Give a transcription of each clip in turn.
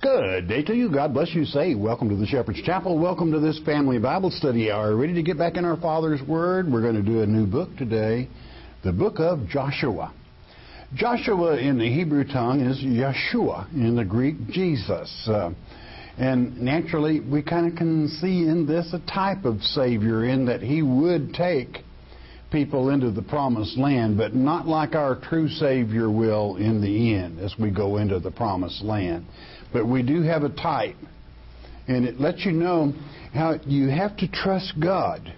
Good day to you. God bless you. Say, welcome to the Shepherd's Chapel. Welcome to this family Bible study hour. Ready to get back in our Father's Word? We're going to do a new book today, the book of Joshua. Joshua in the Hebrew tongue is Yeshua, in the Greek, Jesus. And naturally, we kind of can see in this a type of Savior in that He would take people into the promised land, but not like our true Savior will in the end as we go into the promised land. But we do have a type, and it lets you know how you have to trust God.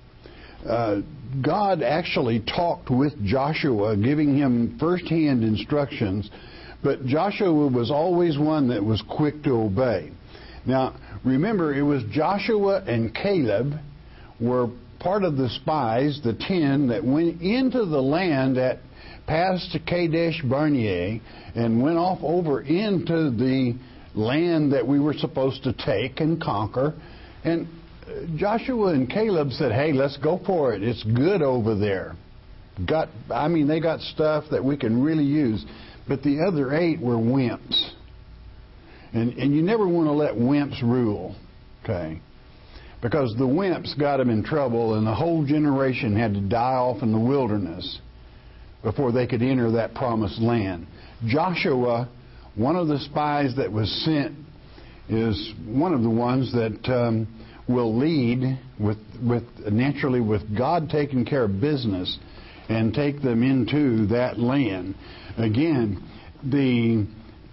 God actually talked with Joshua, giving him first-hand instructions, but Joshua was always one that was quick to obey. Now, remember, it was Joshua and Caleb were part of the spies, the 10, that went into the land that passed Kadesh Barnea and went off over into the land that we were supposed to take and conquer. And Joshua and Caleb said, hey, let's go for it. It's good over there. They got stuff that we can really use. But the other 8 were wimps. And you never want to let wimps rule, okay? Because the wimps got them in trouble, and the whole generation had to die off in the wilderness before they could enter that promised land. Joshua, one of the spies that was sent, is one of the ones that will lead naturally with God taking care of business and take them into that land. Again, the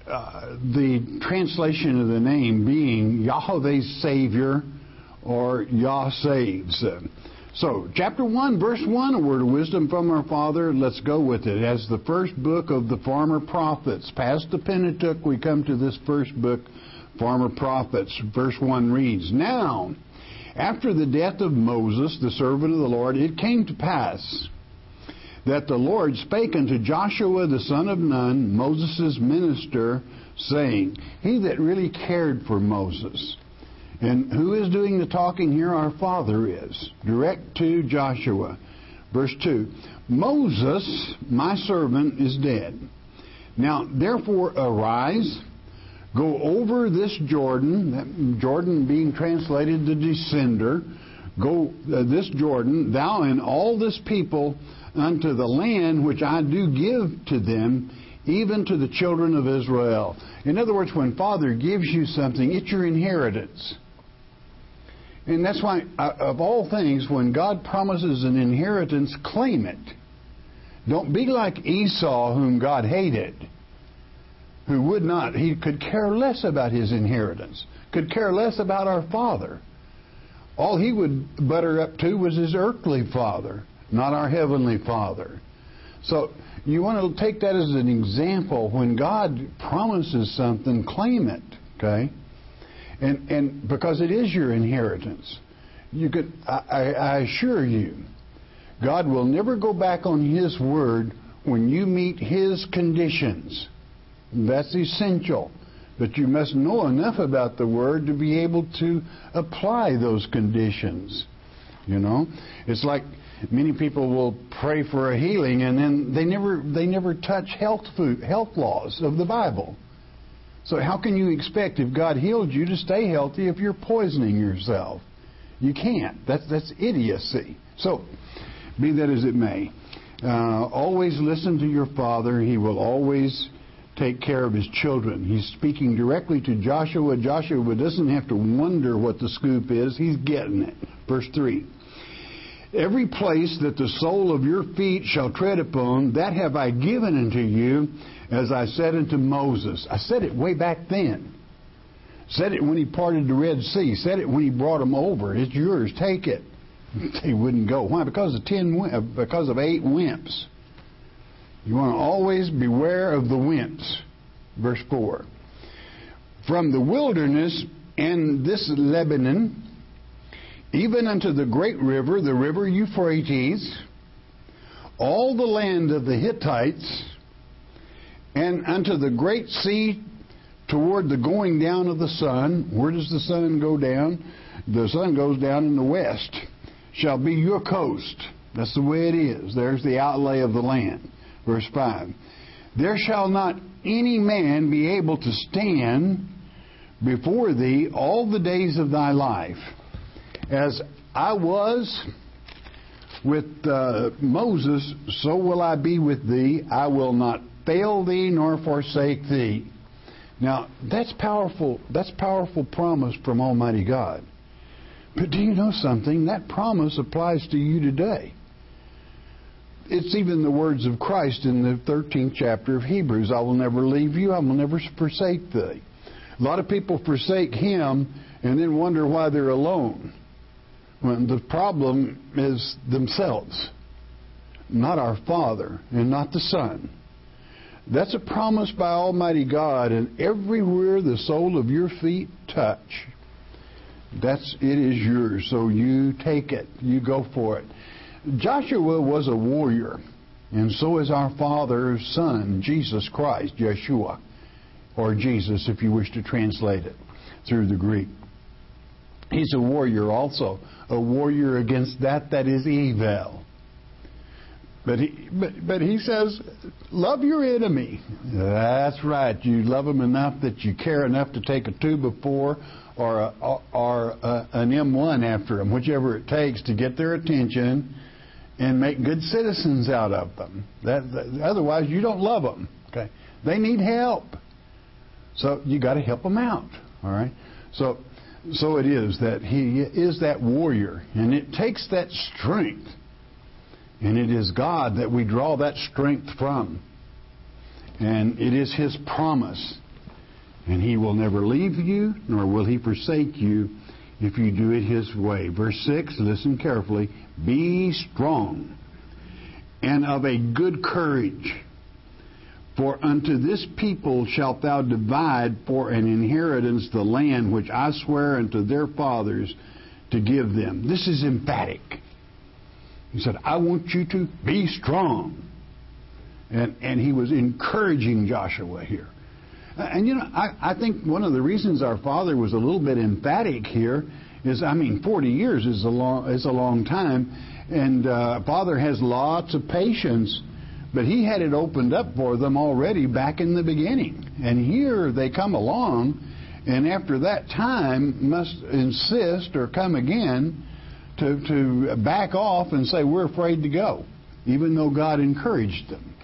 translation of the name being Yahweh's Savior, or Yah saves. So, chapter 1, verse 1, a word of wisdom from our Father. Let's go with it. As the first book of the Farmer Prophets. Past the Pentateuch, we come to this first book, Farmer Prophets. Verse 1 reads, Now, after the death of Moses, the servant of the Lord, it came to pass that the Lord spake unto Joshua the son of Nun, Moses' minister, saying, he that really cared for Moses. And who is doing the talking here? Our Father is. Direct to Joshua. Verse 2. Moses, my servant, is dead. Now, therefore, arise, go over this Jordan, that Jordan being translated the descender, go this Jordan, thou and all this people, unto the land which I do give to them, even to the children of Israel. In other words, when Father gives you something, it's your inheritance. And that's why, of all things, when God promises an inheritance, claim it. Don't be like Esau, whom God hated, who would not. He could care less about his inheritance, could care less about our Father. All he would butter up to was his earthly father, not our heavenly Father. So you want to take that as an example. When God promises something, claim it, okay? And because it is your inheritance, I assure you, God will never go back on His word when you meet His conditions. That's essential. But you must know enough about the word to be able to apply those conditions. You know, it's like many people will pray for a healing, and then they never touch health laws of the Bible. So how can you expect, if God healed you, to stay healthy if you're poisoning yourself? You can't. That's idiocy. So, be that as it may, always listen to your Father. He will always take care of His children. He's speaking directly to Joshua. Joshua doesn't have to wonder what the scoop is. He's getting it. Verse 3. Every place that the sole of your feet shall tread upon, that have I given unto you, as I said unto Moses. I said it way back then. Said it when He parted the Red Sea. Said it when He brought them over. It's yours. Take it. They wouldn't go. Why? Because of 8 wimps. You want to always beware of the wimps. Verse 4. From the wilderness and this Lebanon, even unto the great river, the river Euphrates, all the land of the Hittites, and unto the great sea toward the going down of the sun. Where does the sun go down? The sun goes down in the west. Shall be your coast. That's the way it is. There's the outlay of the land. Verse 5. There shall not any man be able to stand before thee all the days of thy life. As I was with Moses, so will I be with thee. I will not fail thee nor forsake thee. Now, that's powerful. That's powerful promise from Almighty God. But do you know something? That promise applies to you today. It's even the words of Christ in the 13th chapter of Hebrews. I will never leave you. I will never forsake thee. A lot of people forsake Him and then wonder why they're alone. When the problem is themselves, not our Father and not the Son. That's a promise by Almighty God, and everywhere the sole of your feet touch, it is yours. So you take it. You go for it. Joshua was a warrior, and so is our Father's Son, Jesus Christ, Yeshua, or Jesus if you wish to translate it through the Greek. He's a warrior also, a warrior against that is evil. But he says, love your enemy. That's right. You love them enough that you care enough to take a 2x4 or an M1 after them, whichever it takes to get their attention and make good citizens out of them. Otherwise, you don't love them. Okay, they need help, so you got to help them out. All right. So it is that he is that warrior, and it takes that strength. And it is God that we draw that strength from. And it is His promise. And He will never leave you, nor will He forsake you if you do it His way. Verse 6, listen carefully. Be strong and of a good courage. For unto this people shalt thou divide for an inheritance the land which I swear unto their fathers to give them. This is emphatic. He said, I want you to be strong. And he was encouraging Joshua here. And you know, I think one of the reasons our Father was a little bit emphatic here is, 40 years is a long time. And Father has lots of patience. But He had it opened up for them already back in the beginning. And here they come along, and after that time must insist or come again to back off and say, we're afraid to go, even though God encouraged them.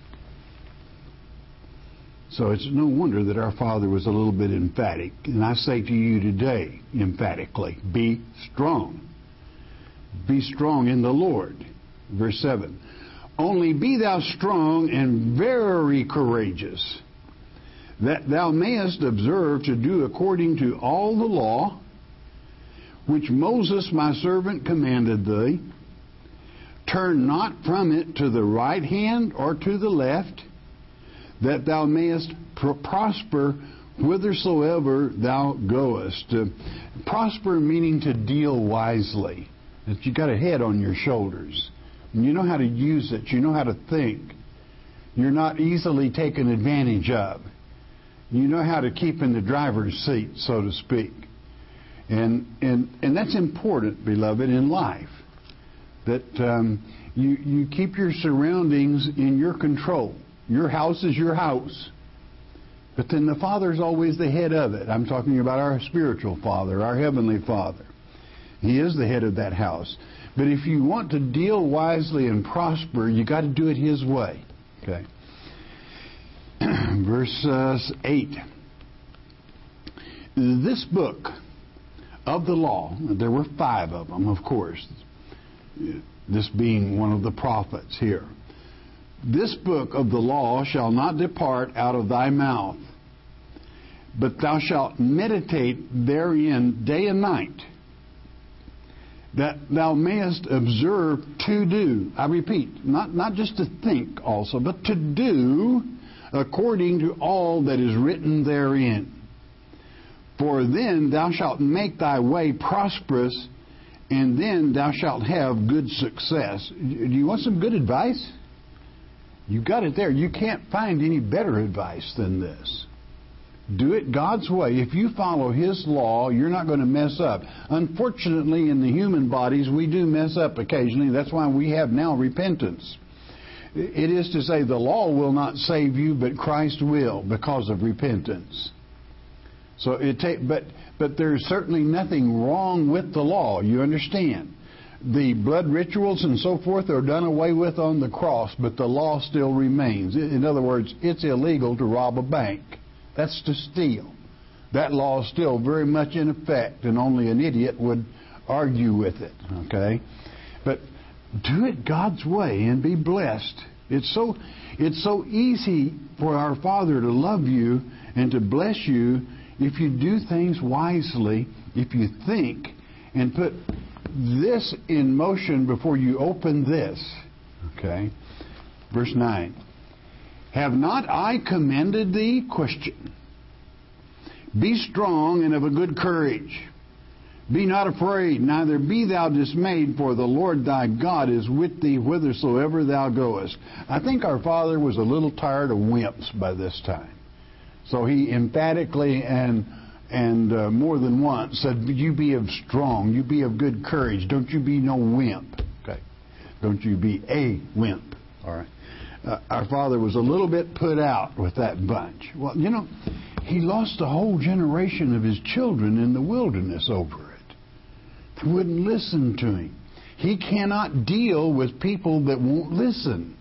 So it's no wonder that our Father was a little bit emphatic. And I say to you today, emphatically, be strong. Be strong in the Lord. Verse 7. Only be thou strong and very courageous, that thou mayest observe to do according to all the law which Moses my servant commanded thee. Turn not from it to the right hand or to the left, that thou mayest prosper whithersoever thou goest. Prosper meaning to deal wisely. That you got a head on your shoulders. And you know how to use it. You know how to think. You're not easily taken advantage of. You know how to keep in the driver's seat, so to speak. And that's important, beloved, in life. That you keep your surroundings in your control. Your house is your house. But then the Father's always the head of it. I'm talking about our spiritual Father, our Heavenly Father. He is the head of that house. But if you want to deal wisely and prosper, you got to do it His way. Okay. Verse 8. This book of the law, there were 5 of them, of course, this being one of the prophets here. This book of the law shall not depart out of thy mouth, but thou shalt meditate therein day and night, that thou mayest observe to do. I repeat, not just to think also, but to do according to all that is written therein. For then thou shalt make thy way prosperous, and then thou shalt have good success. Do you want some good advice? You got it there. You can't find any better advice than this. Do it God's way. If you follow His law, you're not going to mess up. Unfortunately, in the human bodies, we do mess up occasionally. That's why we have now repentance. It is to say the law will not save you, but Christ will because of repentance. So but there's certainly nothing wrong with the law. You understand? The blood rituals and so forth are done away with on the cross, but the law still remains. In other words, it's illegal to rob a bank. That's to steal. That law is still very much in effect, and only an idiot would argue with it. Okay? But do it God's way and be blessed. It's so easy for our Father to love you and to bless you if you do things wisely, if you think and put this in motion before you open this. Okay? Verse 9. Have not I commanded thee? Question. Be strong and of a good courage. Be not afraid, neither be thou dismayed, for the Lord thy God is with thee whithersoever thou goest. I think our Father was a little tired of wimps by this time. So he emphatically and more than once said, you be of strong, you be of good courage, don't you be no wimp. Okay, don't you be a wimp. All right. Our Father was a little bit put out with that bunch. Well, you know, he lost a whole generation of his children in the wilderness over it. They wouldn't listen to him. He cannot deal with people that won't listen.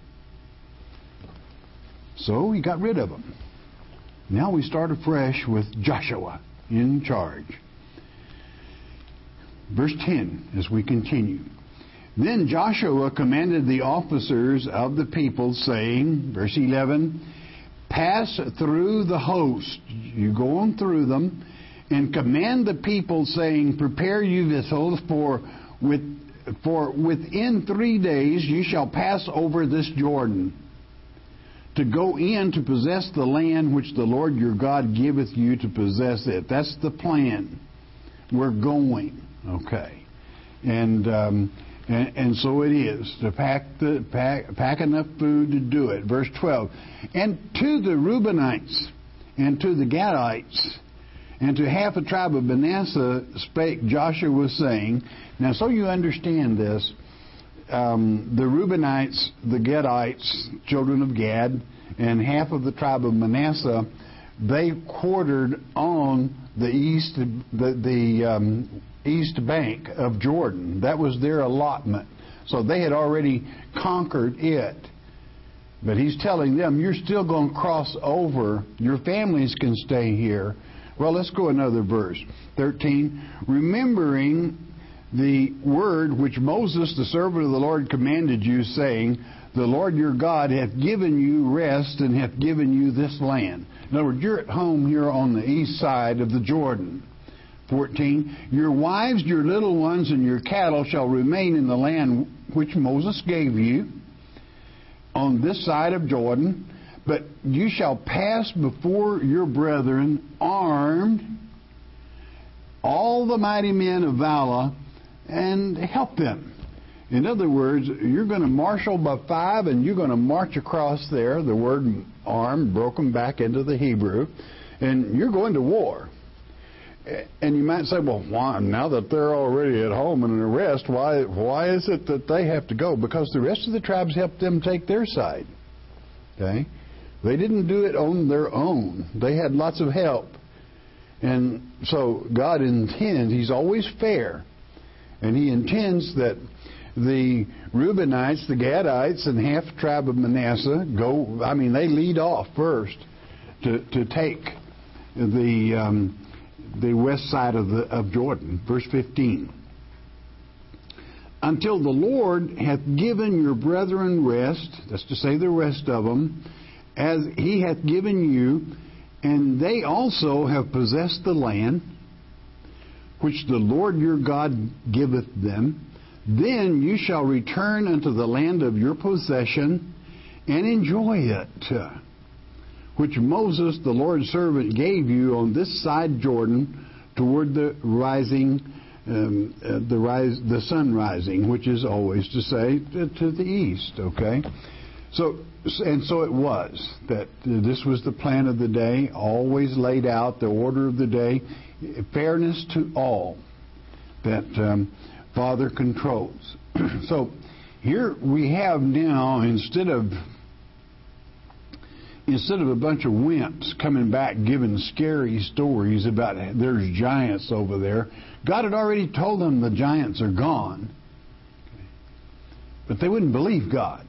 So he got rid of them. Now we start afresh with Joshua in charge. Verse 10, as we continue. Then Joshua commanded the officers of the people, saying, verse 11, pass through the host. You go on through them, and command the people, saying, prepare you vessels, for within 3 days you shall pass over this Jordan, to go in to possess the land which the Lord your God giveth you to possess it. That's the plan. We're going. Okay. And so it is, to pack enough food to do it. Verse 12. And to the Reubenites, and to the Gadites, and to half a tribe of Manasseh spake Joshua, saying, now so you understand this, the Reubenites, the Gadites, children of Gad, and half of the tribe of Manasseh, they quartered on the east bank of Jordan. That was their allotment. So they had already conquered it. But he's telling them, you're still going to cross over. Your families can stay here. Well, let's go another verse. 13. Remembering the word which Moses, the servant of the Lord, commanded you, saying, the Lord your God hath given you rest and hath given you this land. In other words, you're at home here on the east side of the Jordan. 14. Your wives, your little ones, and your cattle shall remain in the land which Moses gave you on this side of Jordan, but you shall pass before your brethren armed, all the mighty men of valor, and help them. In other words, you're going to marshal by 5, and you're going to march across there, the word armed broken back into the Hebrew, and you're going to war. And you might say, well, why, now that they're already at home and in rest, why is it that they have to go? Because the rest of the tribes helped them take their side. Okay? They didn't do it on their own. They had lots of help. And so God intends, He's always fair, and He intends that the Reubenites, the Gadites, and half the tribe of Manasseh they lead off first to take the west side of Jordan. Verse 15. Until the Lord hath given your brethren rest, that's to say the rest of them, as He hath given you, and they also have possessed the land which the Lord your God giveth them, then you shall return unto the land of your possession and enjoy it, which Moses, the Lord's servant, gave you on this side Jordan toward the rising, the sun rising, which is always to say to the east. Okay, so it was that this was the plan of the day, always laid out, the order of the day, fairness to all that Father controls. So here we have now, instead of instead of a bunch of wimps coming back giving scary stories about there's giants over there, God had already told them the giants are gone. But they wouldn't believe God.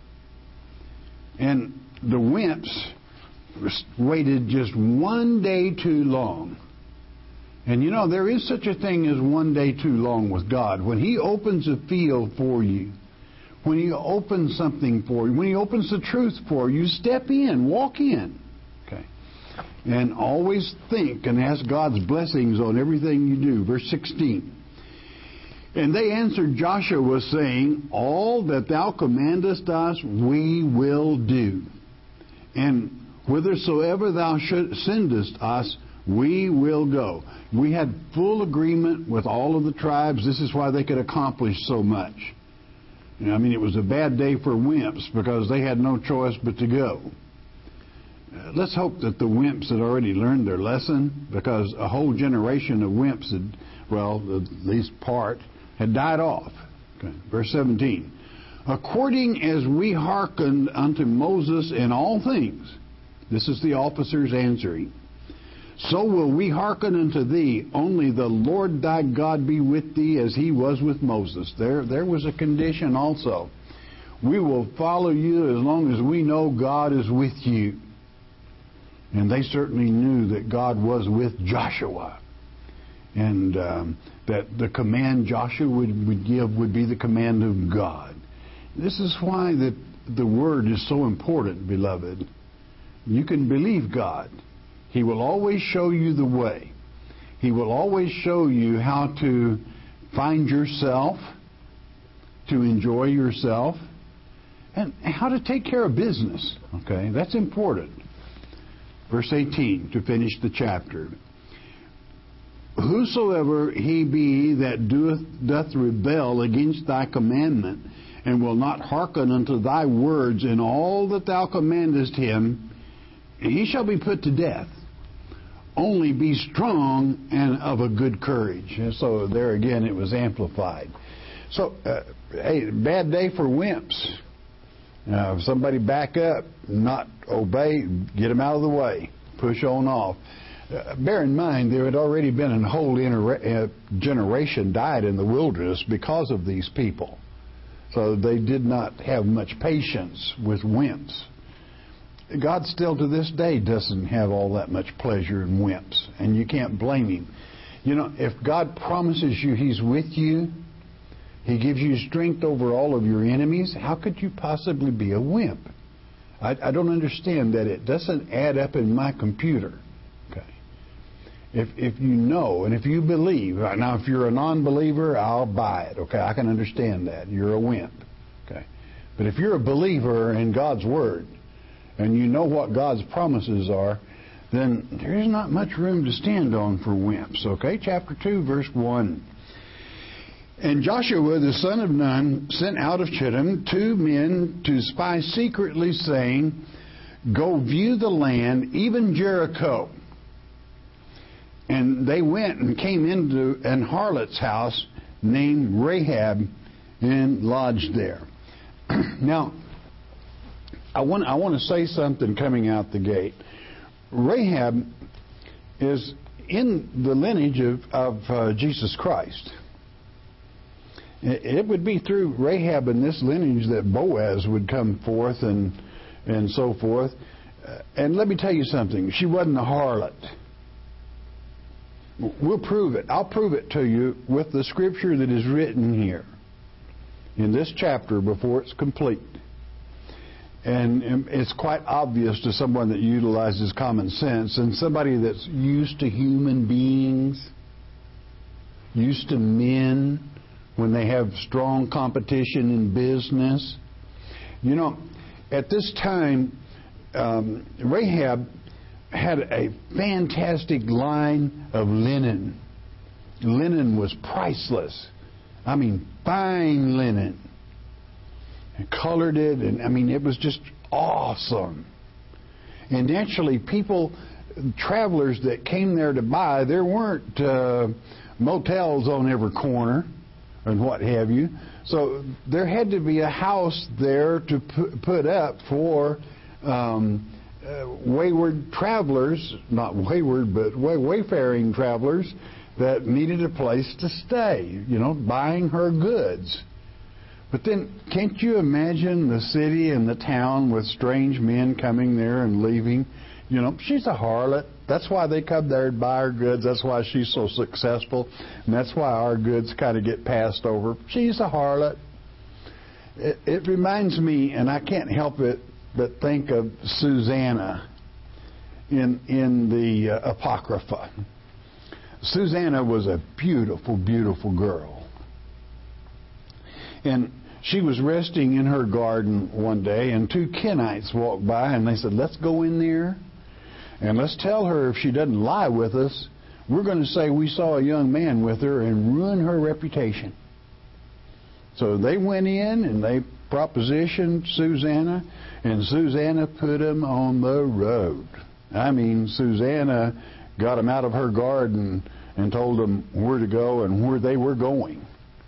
And the wimps waited just one day too long. And you know, there is such a thing as one day too long with God. When He opens a field for you, when He opens something for you, when He opens the truth for you, step in, walk in. Okay. And always think and ask God's blessings on everything you do. Verse 16. And they answered Joshua, saying, all that thou commandest us, we will do. And whithersoever thou sendest us, we will go. We had full agreement with all of the tribes. This is why they could accomplish so much. I mean, it was a bad day for wimps because they had no choice but to go. Let's hope that the wimps had already learned their lesson, because a whole generation of wimps had, well, at least part, had died off. Okay. Verse 17. According as we hearkened unto Moses in all things, this is the officers answering, so will we hearken unto thee. Only the Lord thy God be with thee as He was with Moses. There was a condition also. We will follow you as long as we know God is with you. And they certainly knew that God was with Joshua. And that the command Joshua would give would be the command of God. This is why the Word is so important, beloved. You can believe God. He will always show you the way. He will always show you how to find yourself, to enjoy yourself, and how to take care of business. Okay, that's important. Verse 18, to finish the chapter. Whosoever he be that doth rebel against thy commandment, and will not hearken unto thy words in all that thou commandest him, he shall be put to death. Only be strong and of a good courage. And so there again it was amplified. So, hey, bad day for wimps. If somebody back up, not obey, get them out of the way. Push on off. Bear in mind, there had already been a whole generation died in the wilderness because of these people. So they did not have much patience with wimps. God still to this day doesn't have all that much pleasure in wimps, and you can't blame Him. You know, if God promises you He's with you, He gives you strength over all of your enemies, how could you possibly be a wimp? I don't understand that. It doesn't add up in my computer. Okay. If you know and if you believe, now if you're a non-believer, I'll buy it. Okay, I can understand that. You're a wimp. Okay. But if you're a believer in God's Word, and you know what God's promises are, then there's not much room to stand on for wimps. Okay, chapter 2, verse 1. And Joshua the son of Nun sent out of Shittim 2 men to spy secretly, saying, go view the land, even Jericho. And they went and came into an harlot's house named Rahab and lodged there. Now, I want to say something coming out the gate. Rahab is in the lineage of Jesus Christ. It would be through Rahab and this lineage that Boaz would come forth and so forth. And let me tell you something. She wasn't a harlot. We'll prove it. I'll prove it to you with the scripture that is written here in this chapter before it's complete. And it's quite obvious to someone that utilizes common sense and somebody that's used to human beings, used to men when they have strong competition in business. You know, at this time, Rahab had a fantastic line of linen. Linen was priceless. I mean, fine linen. And colored it, and I mean, it was just awesome. And naturally, travelers that came there to buy, there weren't motels on every corner and what have you. So there had to be a house there to put up for wayward travelers, not wayward, but wayfaring travelers that needed a place to stay, buying her goods. But then, can't you imagine the city and the town with strange men coming there and leaving? She's a harlot. That's why they come there and buy her goods. That's why she's so successful. And that's why our goods kind of get passed over. She's a harlot. It reminds me, and I can't help it but think of Susanna in the Apocrypha. Susanna was a beautiful, beautiful girl. And she was resting in her garden one day, and two Kenites walked by, and they said, let's go in there, and let's tell her if she doesn't lie with us, we're going to say we saw a young man with her and ruin her reputation. So they went in, and they propositioned Susanna, and Susanna put them on the road. I mean, Susanna got them out of her garden and told them where to go and where they were going.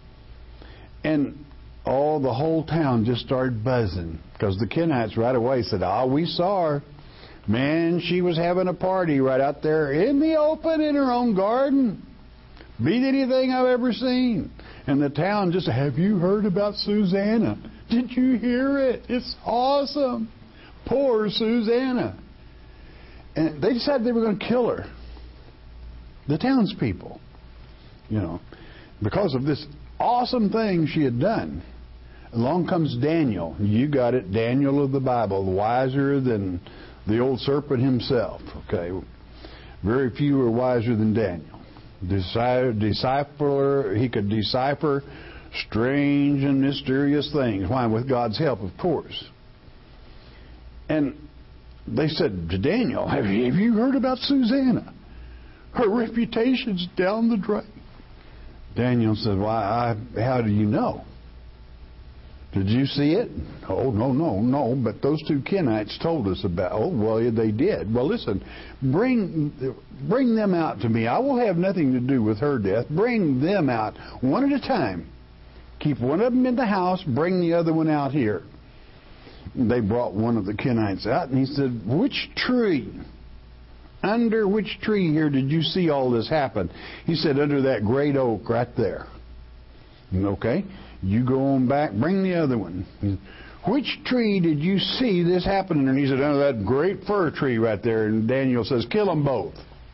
And the whole town just started buzzing, because the Kenites right away said, we saw her. Man, she was having a party right out there in the open in her own garden. Beat anything I've ever seen. And the town just, have you heard about Susanna? Did you hear it? It's awesome. Poor Susanna. And they decided they were going to kill her. The townspeople. Because of this awesome thing she had done. Along comes Daniel. You got it, Daniel of the Bible, wiser than the old serpent himself. Okay, very few are wiser than Daniel. Decipher, he could decipher strange and mysterious things. Why? With God's help, of course. And they said to Daniel, have you heard about Susanna? Her reputation's down the drain. Daniel said, how do you know? Did you see it? Oh, no. But those two Kenites told us about. Oh, well, they did. Well, listen, bring them out to me. I will have nothing to do with her death. Bring them out one at a time. Keep one of them in the house. Bring the other one out here. They brought one of the Kenites out, and he said, which tree? Under which tree here did you see all this happen? He said, under that great oak right there. Okay. You go on back, bring the other one. Which tree did you see this happen? And he said, under that great fir tree right there. And Daniel says, kill them both.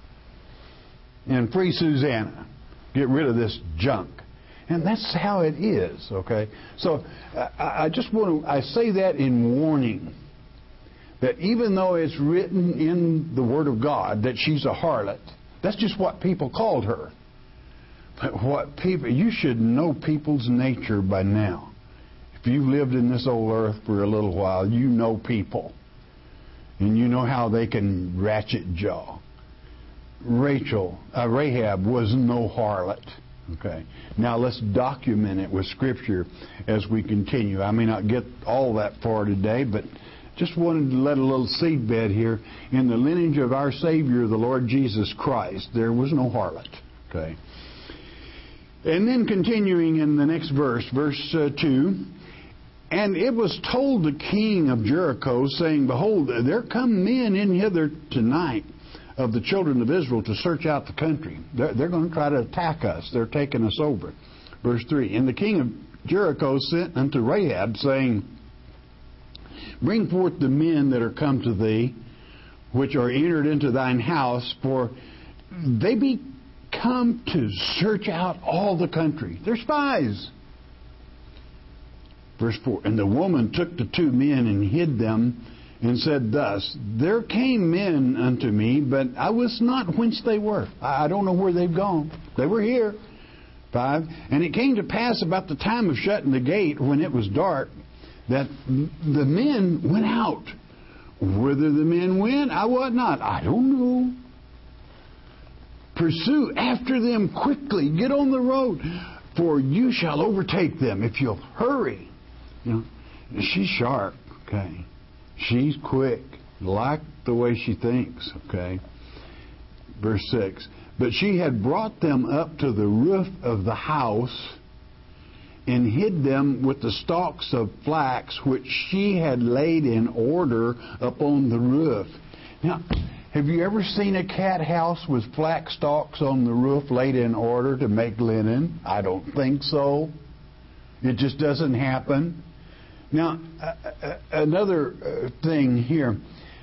And free Susanna. Get rid of this junk. And that's how it is, okay? So I say that in warning. That even though it's written in the Word of God that she's a harlot, that's just what people called her. But you should know people's nature by now. If you've lived in this old earth for a little while, you know people. And you know how they can ratchet jaw. Rahab was no harlot. Okay. Now let's document it with Scripture as we continue. I may not get all that far today, but just wanted to let a little seedbed here. In the lineage of our Savior, the Lord Jesus Christ, there was no harlot. Okay. And then continuing in the next verse 2, and it was told the king of Jericho, saying, behold, there come men in hither tonight of the children of Israel to search out the country. They're going to try to attack us. They're taking us over. Verse 3, and the king of Jericho sent unto Rahab, saying, bring forth the men that are come to thee, which are entered into thine house, for they be come to search out all the country. They're spies. Verse 4, and the woman took the two men and hid them, and said thus, there came men unto me, but I wist not whence they were. I don't know where they've gone. They were here. 5, and it came to pass about the time of shutting the gate, when it was dark, that the men went out. Whither the men went, I wot not. I don't know. Pursue after them quickly. Get on the road, for you shall overtake them if you'll hurry. She's sharp. Okay, she's quick. Like the way she thinks. Okay. Verse 6. But she had brought them up to the roof of the house, and hid them with the stalks of flax which she had laid in order upon the roof. Now, have you ever seen a cat house with flax stalks on the roof laid in order to make linen? I don't think so. It just doesn't happen. Now, another thing here.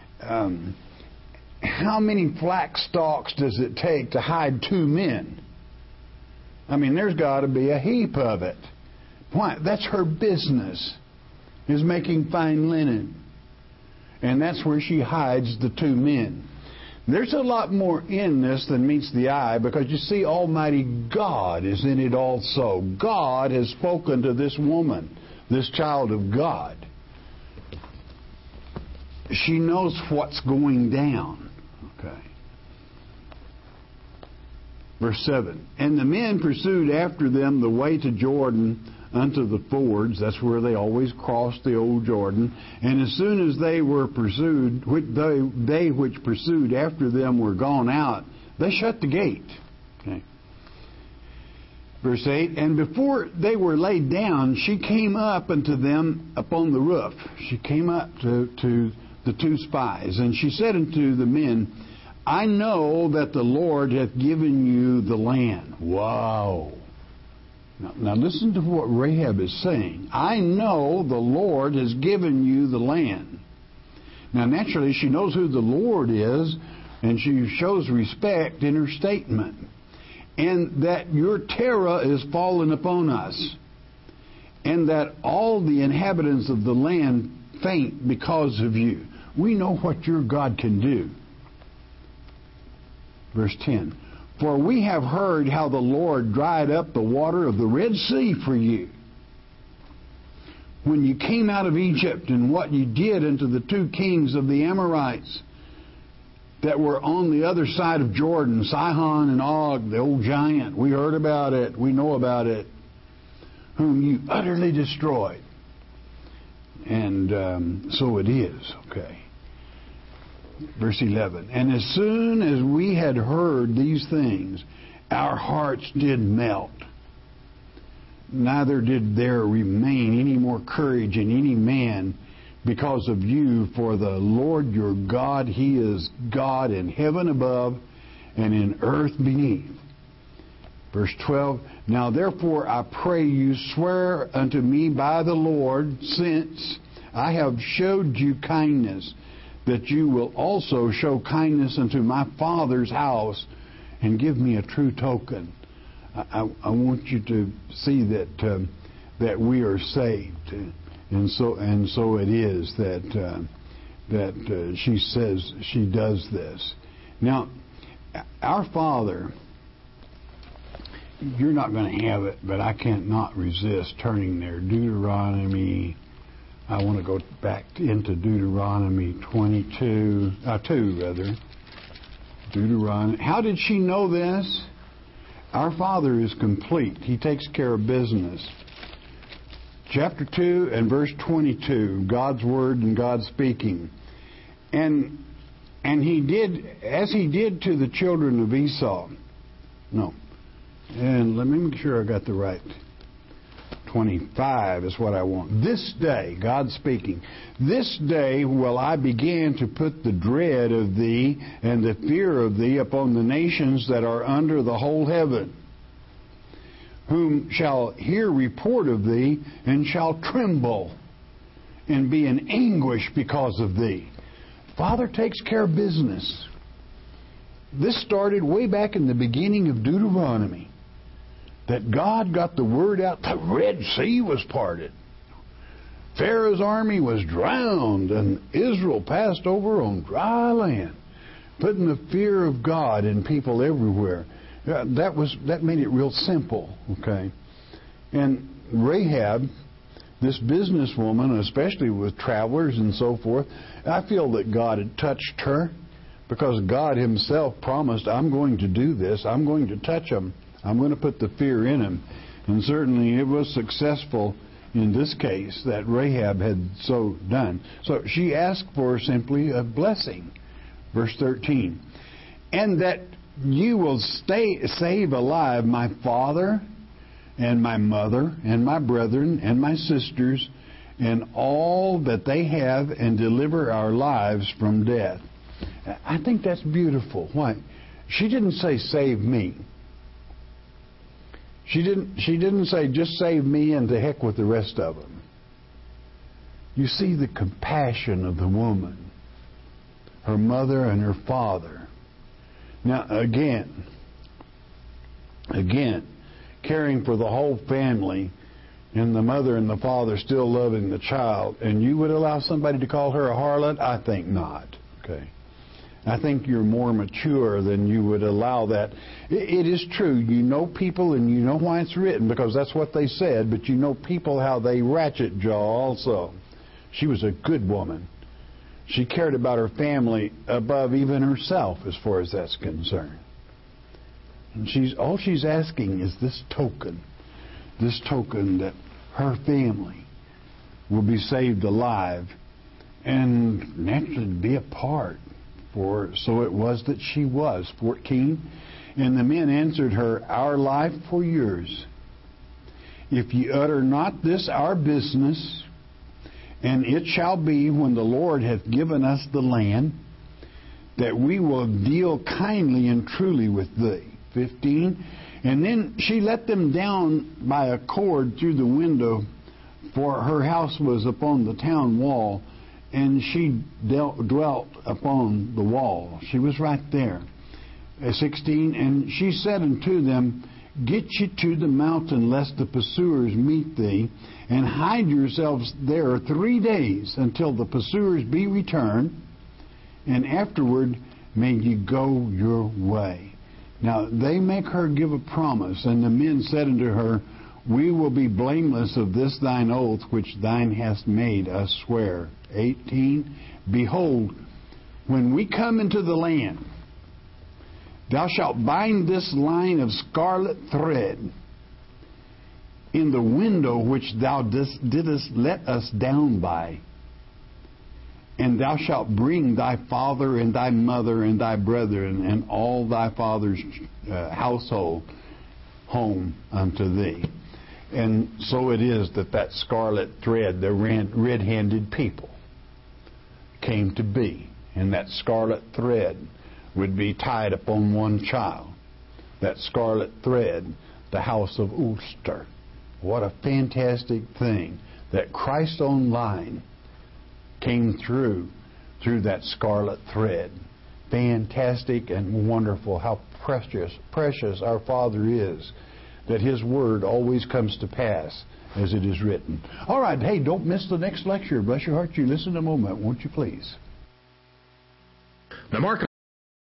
How many flax stalks does it take to hide 2 men? I mean, there's got to be a heap of it. Why? That's her business, is making fine linen. And that's where she hides the 2 men. There's a lot more in this than meets the eye, because you see, Almighty God is in it also. God has spoken to this woman, this child of God. She knows what's going down. Okay. Verse 7. And the men pursued after them the way to Jordan unto the fords. That's where they always crossed the old Jordan. And as soon as they were pursued, they which pursued after them were gone out, they shut the gate. Okay. Verse 8, and before they were laid down, she came up unto them upon the roof. She came up to the 2 spies, and she said unto the men, I know that the Lord hath given you the land. Wow. Now listen to what Rahab is saying. I know the Lord has given you the land. Now naturally she knows who the Lord is, and she shows respect in her statement. And that your terror is fallen upon us, and that all the inhabitants of the land faint because of you. We know what your God can do. Verse 10. For we have heard how the Lord dried up the water of the Red Sea for you, when you came out of Egypt, and what you did unto the 2 kings of the Amorites that were on the other side of Jordan, Sihon and Og, the old giant. We heard about it. We know about it. Whom you utterly destroyed. And so it is. Okay. Verse 11. And as soon as we had heard these things, our hearts did melt. Neither did there remain any more courage in any man because of you, for the Lord your God, He is God in heaven above and in earth beneath. Verse 12, now therefore I pray you, swear unto me by the Lord, since I have showed you kindness, that you will also show kindness unto my father's house, and give me a true token. I want you to see that we are saved. And so it is that she says she does this. Now, our Father, you're not going to have it, but I can't not resist turning there. Deuteronomy, I want to go back into Deuteronomy 2. Deuteronomy. How did she know this? Our Father is complete. He takes care of business. Chapter 2 and verse 22, God's Word and God speaking. And He did, as He did to the children of Esau. No. And let me make sure I got the right. 25 is what I want. This day, God speaking, this day will I begin to put the dread of thee and the fear of thee upon the nations that are under the whole heaven, whom shall hear report of thee, and shall tremble, and be in anguish because of thee. Father takes care of business. This started way back in the beginning of Deuteronomy, that God got the word out. The Red Sea was parted. Pharaoh's army was drowned, and Israel passed over on dry land, putting the fear of God in people everywhere. That made it real simple, okay? And Rahab, this businesswoman, especially with travelers and so forth, I feel that God had touched her, because God Himself promised, I'm going to do this. I'm going to touch them. I'm going to put the fear in them. And certainly it was successful in this case that Rahab had so done. So she asked for simply a blessing. Verse 13. And that you will save alive my father and my mother and my brethren and my sisters and all that they have, and deliver our lives from death. I think that's beautiful. Why? She didn't say, save me. She didn't say, just save me and to heck with the rest of them. You see the compassion of the woman, her mother and her father. Now, again, caring for the whole family, and the mother and the father still loving the child, and you would allow somebody to call her a harlot? I think not. Okay. I think you're more mature than you would allow that. It is true. You know people, and you know why it's written, because that's what they said, but you know people how they ratchet jaw also. She was a good woman. She cared about her family above even herself as far as that's concerned. And all she's asking is this token that her family will be saved alive and naturally be a part. For so it was that she was. 14. And the men answered her, our life for yours. If ye utter not this our business, and it shall be when the Lord hath given us the land, that we will deal kindly and truly with thee. 15. And then she let them down by a cord through the window, for her house was upon the town wall, and she dwelt upon the wall. She was right there. 16. And she said unto them, get ye to the mountain, lest the pursuers meet thee, and hide yourselves there 3 days, until the pursuers be returned, and afterward may ye go your way. Now they make her give a promise, and the men said unto her, we will be blameless of this thine oath which thine hast made us swear. 18. Behold, when we come into the land, thou shalt bind this line of scarlet thread in the window which thou didst let us down by. And thou shalt bring thy father and thy mother and thy brethren and all thy father's household home unto thee. And so it is that scarlet thread, the red-handed people, came to be. And that scarlet thread would be tied upon one child. That scarlet thread, the house of Ulster. What a fantastic thing that Christ's own line came through that scarlet thread. Fantastic and wonderful. How precious our Father is, that His Word always comes to pass as it is written. All right, hey, don't miss the next lecture. Bless your heart, you listen a moment, won't you please? The Mark